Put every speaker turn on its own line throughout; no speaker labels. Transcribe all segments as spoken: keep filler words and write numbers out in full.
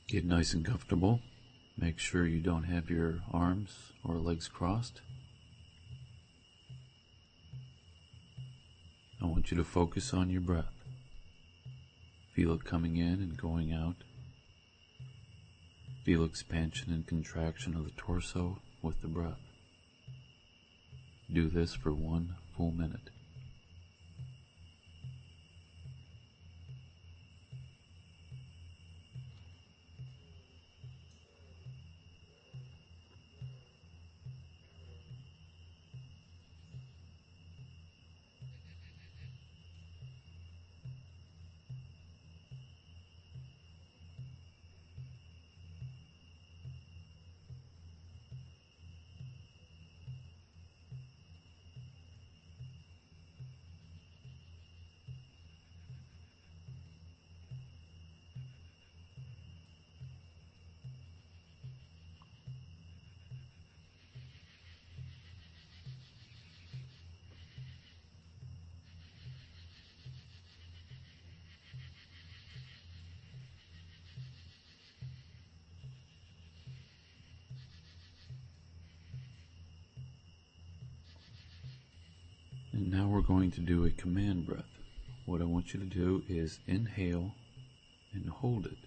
Get nice and comfortable. Make sure you don't have your arms or legs crossed. I want you to focus on your breath. Feel it coming in and going out. Feel expansion and contraction of the torso with the breath. Do this for one full minute. And now we're going to do a command breath. What I want you to do is inhale and hold it.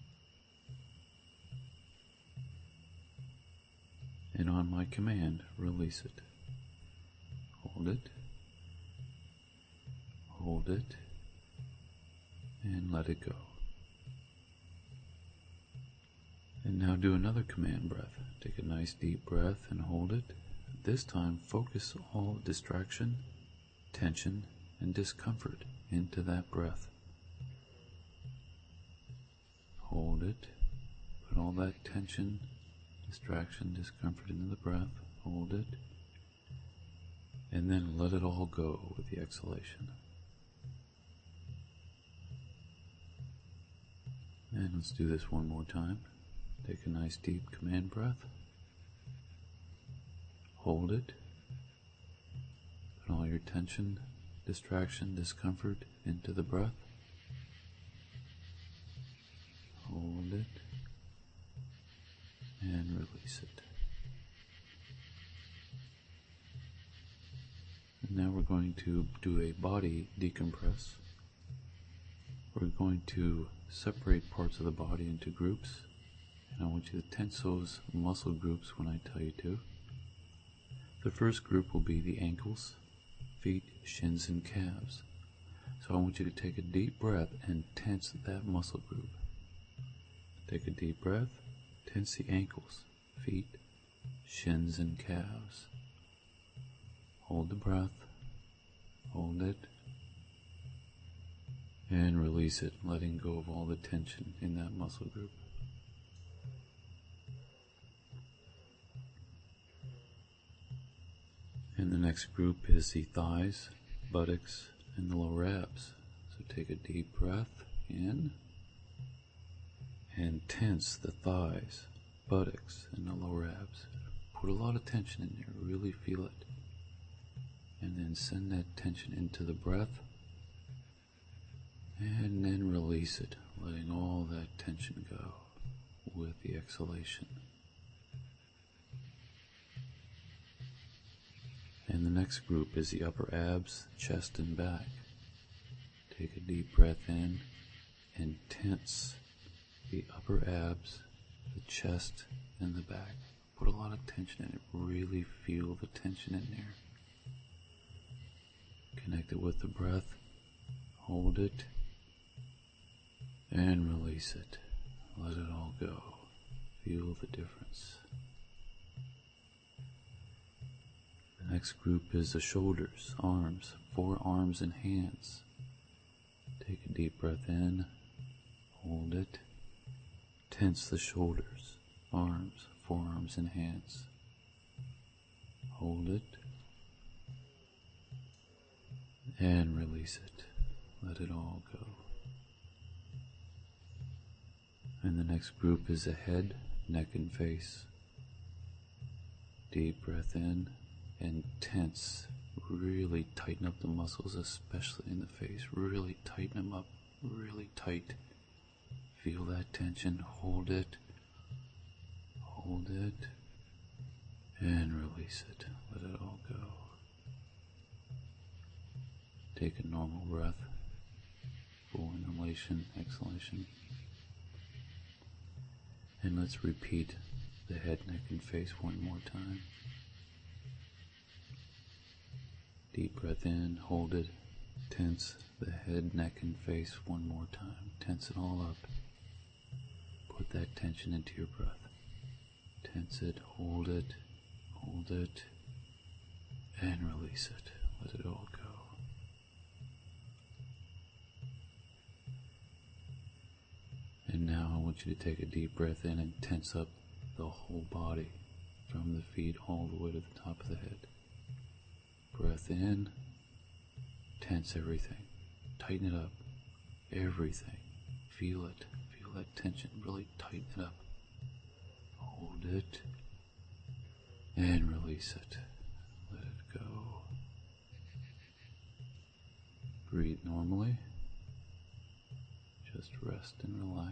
And on my command, release it. Hold it. Hold it. And let it go. And now do another command breath. Take a nice deep breath and hold it. This time, focus all distraction, tension, and discomfort into that breath. Hold it. Put all that tension, distraction, discomfort into the breath. Hold it. And then let it all go with the exhalation. And let's do this one more time. Take a nice deep command breath. Hold it. Put all your tension, distraction, discomfort into the breath. Hold it. And release it. And now we're going to do a body decompress. We're going to separate parts of the body into groups. And I want you to tense those muscle groups when I tell you to. The first group will be the ankles, feet, shins, and calves. So I want you to take a deep breath and tense that muscle group. Take a deep breath, tense the ankles, feet, shins, and calves. Hold the breath, hold it, and release it, letting go of all the tension in that muscle group. And the next group is the thighs, buttocks, and the lower abs. So take a deep breath in and tense the thighs, buttocks, and the lower abs. Put a lot of tension in there, really feel it. And then send that tension into the breath and then release it, letting all that tension go with the exhalation. And the next group is the upper abs, chest, and back. Take a deep breath in and tense the upper abs, the chest, and the back. Put a lot of tension in it. Really feel the tension in there. Connect it with the breath. Hold it. And release it. Let it all go. Feel the difference. The next group is the shoulders, arms, forearms, and hands. Take a deep breath in, hold it, tense the shoulders, arms, forearms, and hands. Hold it, and release it. Let it all go. And the next group is the head, neck, and face. Deep breath in and tense. Really tighten up the muscles, especially in the face. Really tighten them up. Really tight. feel that tension, hold it, hold it, and release it. Let it all go. Take a normal breath, full inhalation, exhalation. And let's repeat the head, neck, and face one more time. Deep breath in, hold it, tense the head, neck, and face one more time. Tense it all up. Put that tension into your breath. Tense it, hold it, hold it, and release it. Let it all go. And now I want you to take a deep breath in and tense up the whole body from the feet all the way to the top of the head. Breath in, tense everything, tighten it up, everything, feel it, feel that tension, really tighten it up, hold it, and release it, let it go. Breathe normally, just rest and relax.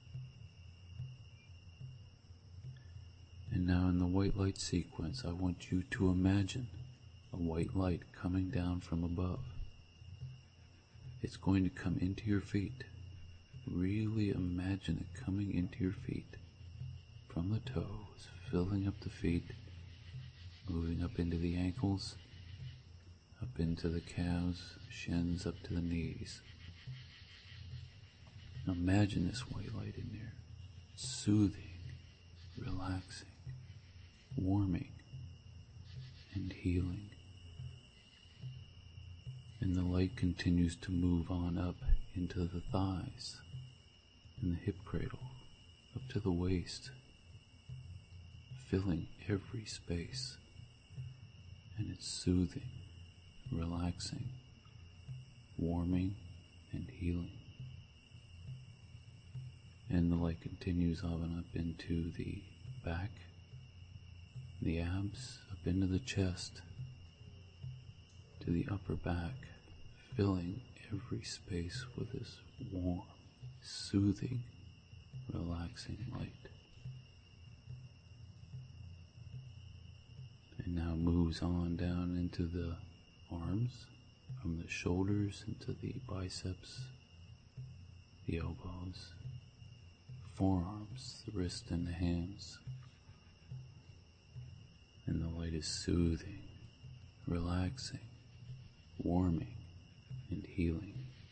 And now in the white light sequence, I want you to imagine a white light coming down from above. It's going to come into your feet. Really imagine it coming into your feet. From the toes, filling up the feet, moving up into the ankles, up into the calves, shins, up to the knees. Now imagine this white light in there, soothing, relaxing, warming, and healing. And the light continues to move on up into the thighs and the hip cradle, up to the waist, filling every space. And it's soothing, relaxing, warming, and healing. And the light continues on up into the back, the abs, up into the chest, to the upper back, filling every space with this warm, soothing, relaxing light. And now moves on down into the arms, from the shoulders into the biceps, the elbows, forearms, the wrist, and the hands. And the light is soothing, relaxing, warming, and healing.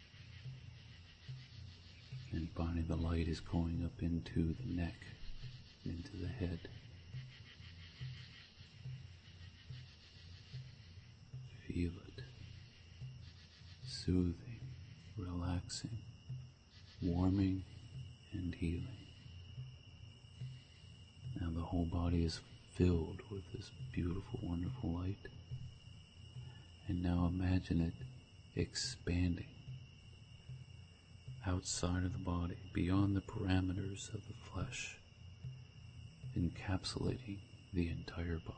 And finally the light is going up into the neck, into the head. Feel it. Soothing, relaxing, warming, and healing. Now the whole body is filled with this beautiful, wonderful light. And now imagine it expanding outside of the body, beyond the parameters of the flesh, encapsulating the entire body.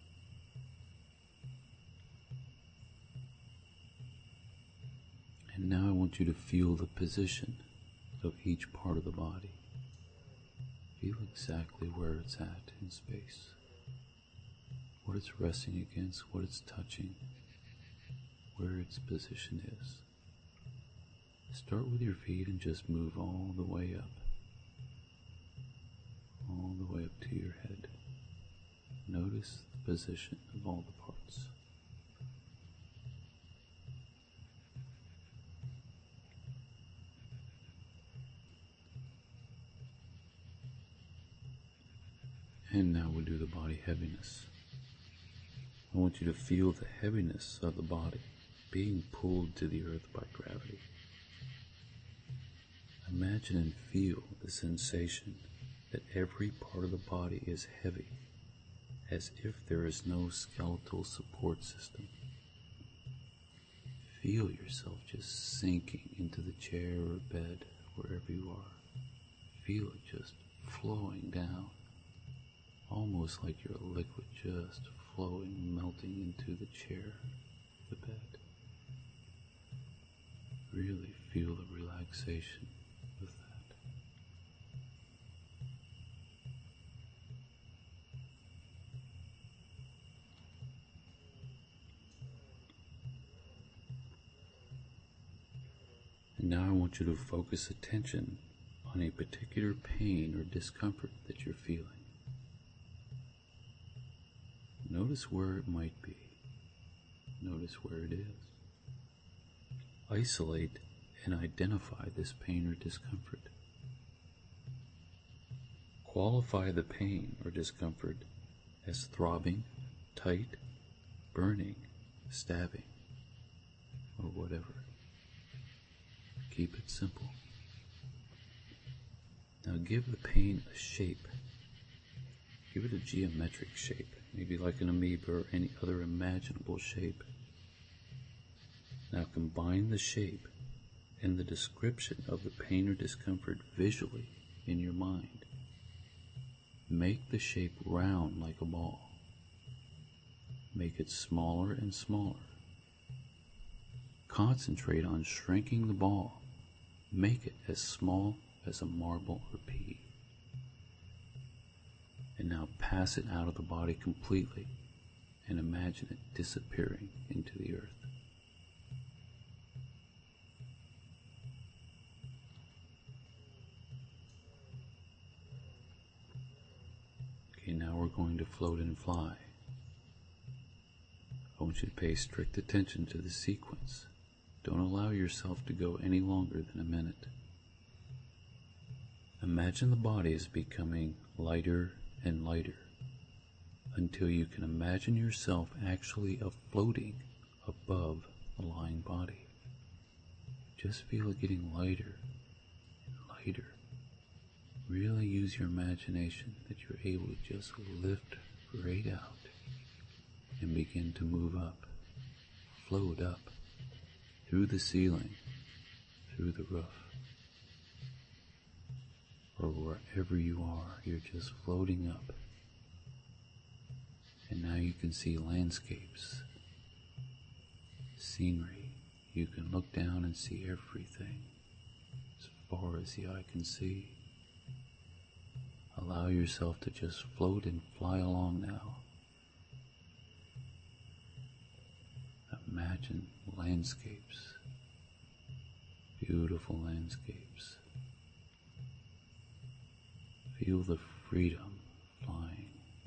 And now I want you to feel the position of each part of the body. Feel exactly where it's at in space, what it's resting against, what it's touching, where its position is. Start with your feet and just move all the way up, all the way up to your head. Notice the position of all the parts. And now we'll do the body heaviness. I want you to feel the heaviness of the body being pulled to the earth by gravity. Imagine and feel the sensation that every part of the body is heavy, as if there is no skeletal support system. Feel yourself just sinking into the chair or bed, wherever you are. Feel it just flowing down, almost like you're a liquid just flowing, melting into the chair, the bed. Really feel the relaxation with that. And now I want you to focus attention on a particular pain or discomfort that you're feeling. Notice where it might be. Notice where it is. Isolate and identify this pain or discomfort. Qualify the pain or discomfort as throbbing, tight, burning, stabbing, or whatever. Keep it simple. Now give the pain a shape. Give it a geometric shape, maybe like an amoeba or any other imaginable shape. Now combine the shape and the description of the pain or discomfort visually in your mind. Make the shape round like a ball. Make it smaller and smaller. Concentrate on shrinking the ball. Make it as small as a marble or pea. And now pass it out of the body completely and imagine it disappearing into the earth. Okay, now we're going to float and fly. I want you to pay strict attention to the sequence. Don't allow yourself to go any longer than a minute. Imagine the body is becoming lighter and lighter until you can imagine yourself actually floating above the lying body. Just feel it getting lighter and lighter. Really use your imagination that you're able to just lift right out and begin to move up, float up through the ceiling, through the roof, or wherever you are. You're just floating up. And now you can see landscapes, scenery. You can look down and see everything as far as the eye can see. Allow yourself to just float and fly along now. Imagine landscapes, beautiful landscapes. Feel the freedom flying.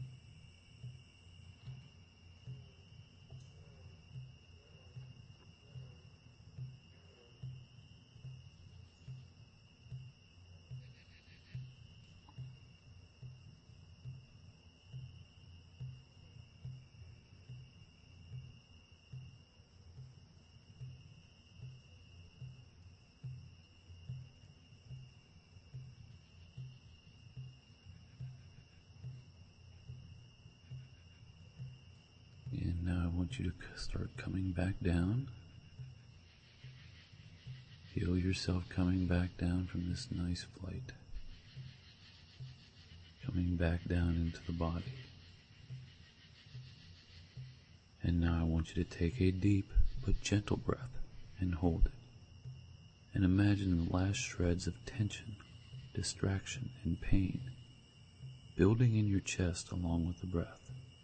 And now I want you to start coming back down. Feel yourself coming back down from this nice flight. Coming back down into the body. And now I want you to take a deep but gentle breath and hold it. And imagine the last shreds of tension, distraction, and pain building in your chest along with the breath.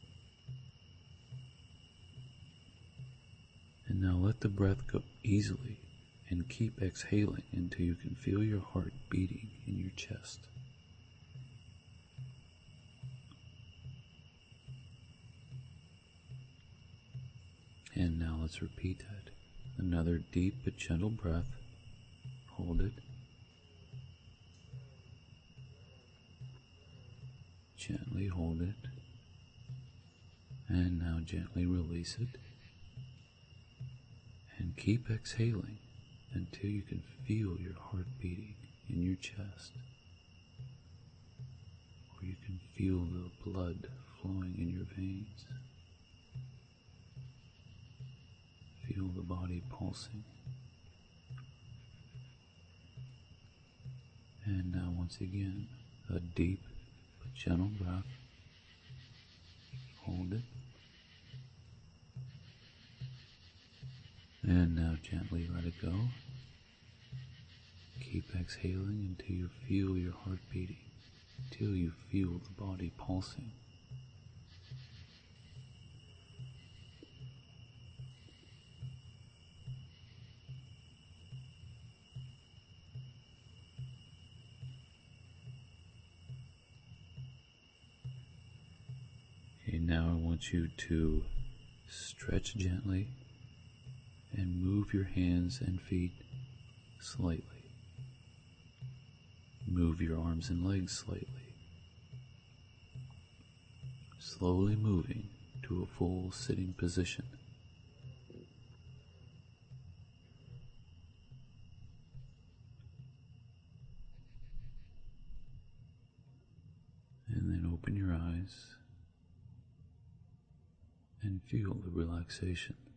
And now let the breath go easily and keep exhaling until you can feel your heart beating in your chest. And now let's repeat that. Another deep but gentle breath. Hold it. Gently hold it. And now gently release it. And keep exhaling until you can feel your heart beating in your chest. Or you can feel the blood flowing in your veins. Feel the body pulsing. And now once again, a deep but gentle breath. Hold it. And now gently let it go. Keep exhaling until you feel your heart beating, until you feel the body pulsing. want you to stretch gently and move your hands and feet slightly. Move your arms and legs slightly. Slowly moving to a full sitting position. And then open your eyes and feel the relaxation.